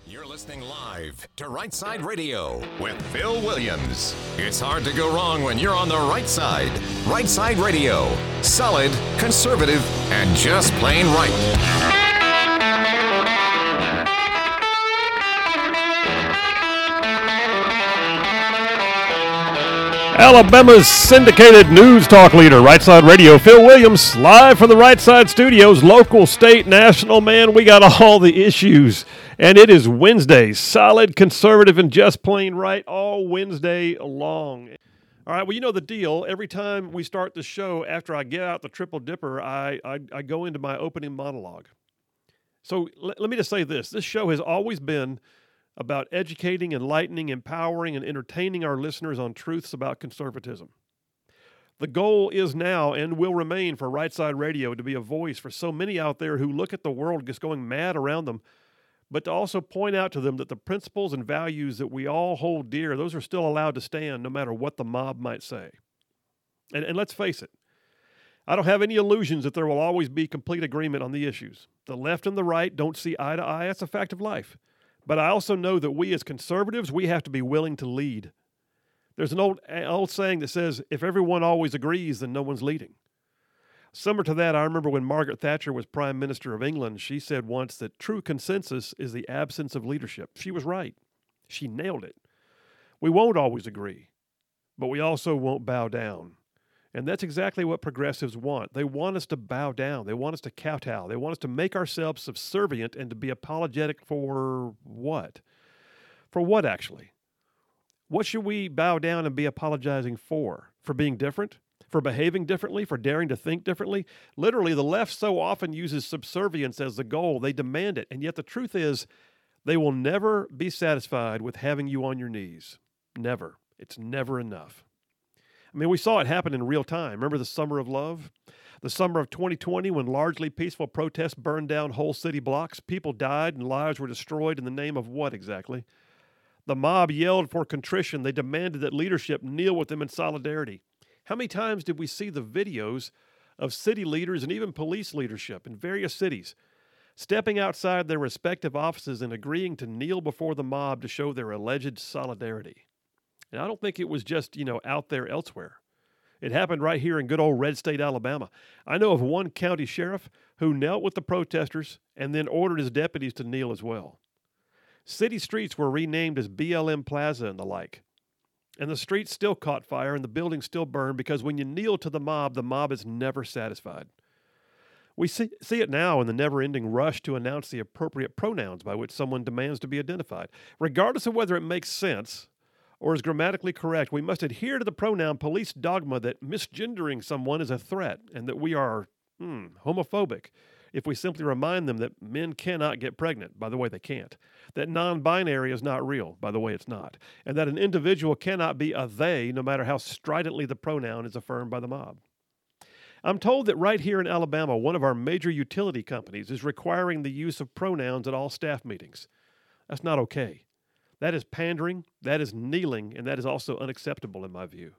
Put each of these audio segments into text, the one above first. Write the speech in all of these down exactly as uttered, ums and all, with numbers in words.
You're listening live to Right Side Radio with Phil Williams. It's hard to go wrong when you're on the right side. Right Side Radio. Solid, conservative, and just plain right. Alabama's syndicated news talk leader, Right Side Radio, Phil Williams, live from the Right Side Studios, local, state, national, man, we got all the issues. And it is Wednesday, solid, conservative, and just plain right, all Wednesday long. All right, well, you know the deal. Every time we start the show, after I get out the Triple Dipper, I, I, I go into my opening monologue. So l- let me just say this. This show has always been about educating, enlightening, empowering, and entertaining our listeners on truths about conservatism. The goal is now and will remain for Right Side Radio to be a voice for so many out there who look at the world just going mad around them, but to also point out to them that the principles and values that we all hold dear, those are still allowed to stand no matter what the mob might say. And, and let's face it, I don't have any illusions that there will always be complete agreement on the issues. The left and the right don't see eye to eye. That's a fact of life. But I also know that we as conservatives, we have to be willing to lead. There's an old, old saying that says, if everyone always agrees, then no one's leading. Similar to that, I remember when Margaret Thatcher was Prime Minister of England, she said once that true consensus is the absence of leadership. She was right. She nailed it. We won't always agree, but we also won't bow down. And that's exactly what progressives want. They want us to bow down. They want us to kowtow. They want us to make ourselves subservient and to be apologetic for what? For what, actually? What should we bow down and be apologizing for? For being different? For behaving differently? For daring to think differently? Literally, the left so often uses subservience as the goal. They demand it. And yet the truth is, they will never be satisfied with having you on your knees. Never. It's never enough. I mean, we saw it happen in real time. Remember the Summer of Love? The summer of twenty twenty, when largely peaceful protests burned down whole city blocks, people died and lives were destroyed in the name of what exactly? The mob yelled for contrition. They demanded that leadership kneel with them in solidarity. How many times did we see the videos of city leaders and even police leadership in various cities stepping outside their respective offices and agreeing to kneel before the mob to show their alleged solidarity? And I don't think it was just, you know, out there elsewhere. It happened right here in good old Red State, Alabama. I know of one county sheriff who knelt with the protesters and then ordered his deputies to kneel as well. City streets were renamed as B L M Plaza and the like. And the streets still caught fire and the buildings still burned because when you kneel to the mob, the mob is never satisfied. We see, see it now in the never-ending rush to announce the appropriate pronouns by which someone demands to be identified. Regardless of whether it makes sense or is grammatically correct, we must adhere to the pronoun police dogma that misgendering someone is a threat and that we are hmm, homophobic if we simply remind them that men cannot get pregnant, by the way, they can't, that non-binary is not real, by the way, it's not, and that an individual cannot be a they no matter how stridently the pronoun is affirmed by the mob. I'm told that right here in Alabama, one of our major utility companies is requiring the use of pronouns at all staff meetings. That's not okay. That is pandering, that is kneeling, and that is also unacceptable in my view.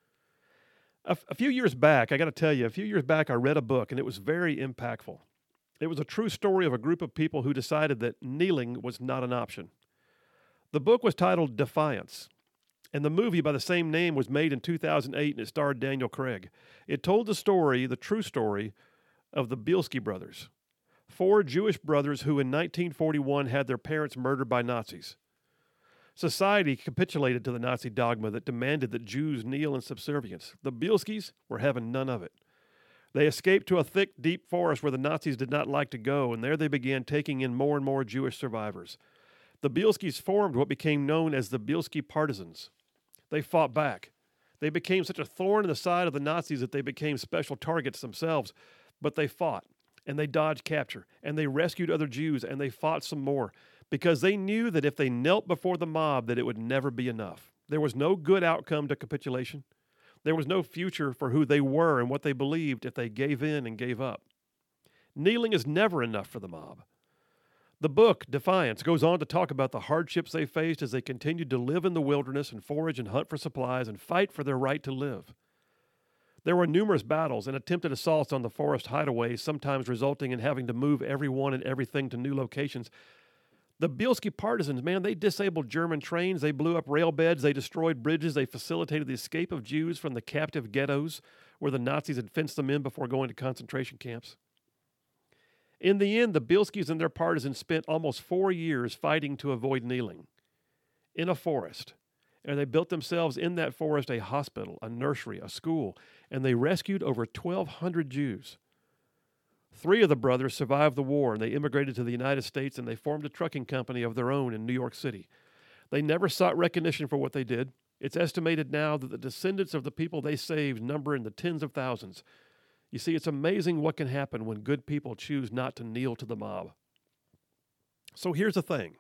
A, f- a few years back, I got to tell you, a few years back I read a book, and it was very impactful. It was a true story of a group of people who decided that kneeling was not an option. The book was titled Defiance, and the movie by the same name was made in two thousand eight, and it starred Daniel Craig. It told the story, the true story, of the Bielski brothers, four Jewish brothers who in nineteen forty-one had their parents murdered by Nazis. Society capitulated to the Nazi dogma that demanded that Jews kneel in subservience. The Bielskis were having none of it. They escaped to a thick, deep forest where the Nazis did not like to go, and there they began taking in more and more Jewish survivors. The Bielskis formed what became known as the Bielski Partisans. They fought back. They became such a thorn in the side of the Nazis that they became special targets themselves, but they fought, and they dodged capture, and they rescued other Jews, and they fought some more, because they knew that if they knelt before the mob, that it would never be enough. There was no good outcome to capitulation. There was no future for who they were and what they believed if they gave in and gave up. Kneeling is never enough for the mob. The book, Defiance, goes on to talk about the hardships they faced as they continued to live in the wilderness and forage and hunt for supplies and fight for their right to live. There were numerous battles and attempted assaults on the forest hideaways, sometimes resulting in having to move everyone and everything to new locations. The Bielski partisans, man, they disabled German trains, they blew up rail beds, they destroyed bridges, they facilitated the escape of Jews from the captive ghettos where the Nazis had fenced them in before going to concentration camps. In the end, the Bielskis and their partisans spent almost four years fighting to avoid kneeling in a forest. And they built themselves in that forest a hospital, a nursery, a school, and they rescued over twelve hundred Jews. Three of the brothers survived the war, and they immigrated to the United States, and they formed a trucking company of their own in New York City. They never sought recognition for what they did. It's estimated now that the descendants of the people they saved number in the tens of thousands. You see, it's amazing what can happen when good people choose not to kneel to the mob. So here's the thing.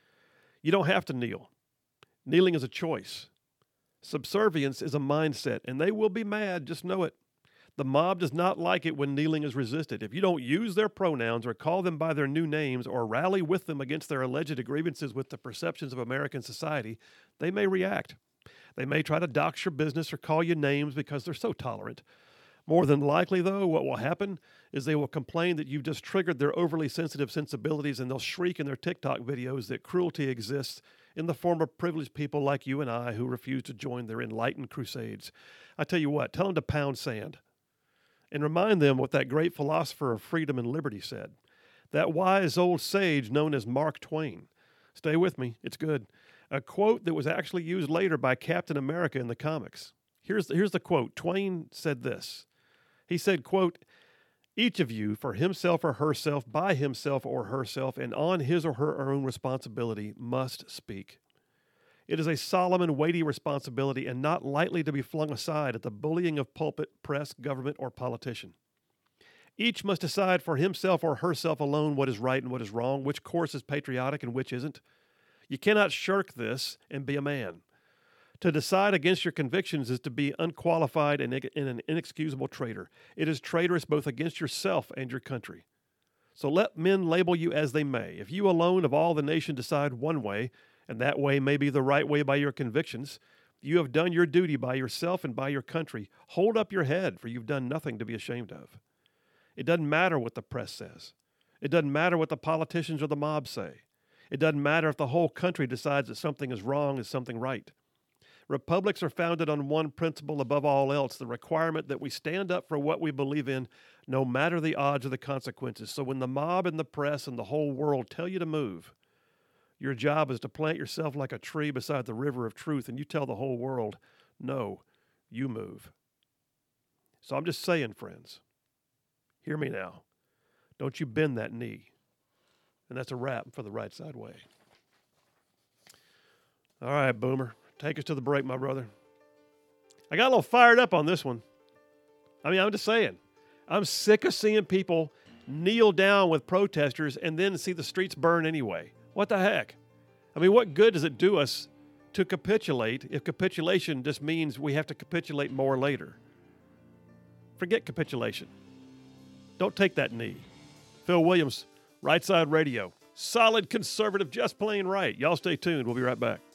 You don't have to kneel. Kneeling is a choice. Subservience is a mindset, and they will be mad, just know it. The mob does not like it when kneeling is resisted. If you don't use their pronouns or call them by their new names or rally with them against their alleged grievances with the perceptions of American society, they may react. They may try to dox your business or call you names because they're so tolerant. More than likely, though, what will happen is they will complain that you've just triggered their overly sensitive sensibilities, and they'll shriek in their TikTok videos that cruelty exists in the form of privileged people like you and I who refuse to join their enlightened crusades. I tell you what, tell them to pound sand. And remind them what that great philosopher of freedom and liberty said. That wise old sage known as Mark Twain. Stay with me, it's good. A quote that was actually used later by Captain America in the comics. Here's the, here's the quote. Twain said this. He said, quote, "Each of you, for himself or herself, by himself or herself, and on his or her own responsibility, must speak. It is a solemn and weighty responsibility and not lightly to be flung aside at the bullying of pulpit, press, government, or politician. Each must decide for himself or herself alone what is right and what is wrong, which course is patriotic and which isn't. You cannot shirk this and be a man. To decide against your convictions is to be unqualified and an inexcusable traitor. It is traitorous both against yourself and your country. So let men label you as they may. If you alone of all the nation decide one way, and that way may be the right way by your convictions, you have done your duty by yourself and by your country. Hold up your head, for you've done nothing to be ashamed of. It doesn't matter what the press says. It doesn't matter what the politicians or the mob say. It doesn't matter if the whole country decides that something is wrong and something right. Republics are founded on one principle above all else, the requirement that we stand up for what we believe in, no matter the odds or the consequences. So when the mob and the press and the whole world tell you to move, your job is to plant yourself like a tree beside the river of truth, and you tell the whole world, no, you move. So I'm just saying, friends, hear me now. Don't you bend that knee. And that's a wrap for the Right Side Way. All right, Boomer. Take us to the break, my brother. I got a little fired up on this one. I mean, I'm just saying. I'm sick of seeing people kneel down with protesters and then see the streets burn anyway. What the heck? I mean, what good does it do us to capitulate if capitulation just means we have to capitulate more later? Forget capitulation. Don't take that knee. Phil Williams, Right Side Radio. Solid conservative, just plain right. Y'all stay tuned. We'll be right back.